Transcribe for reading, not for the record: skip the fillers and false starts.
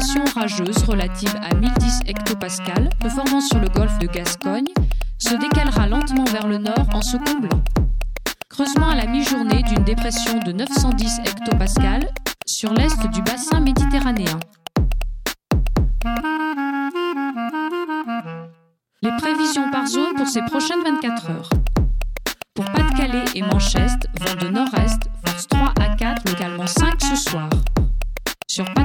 pression orageuse relative à 1010 hectopascales, se formant sur le golfe de Gascogne, se décalera lentement vers le nord en se comblant. Creusement à la mi-journée d'une dépression de 910 hectopascales sur l'est du bassin méditerranéen. Les prévisions par zone pour ces prochaines 24 heures. Pour Pas-de-Calais et Manchester, vent de nord-est, force 3 à 4, localement 5 ce soir. Sur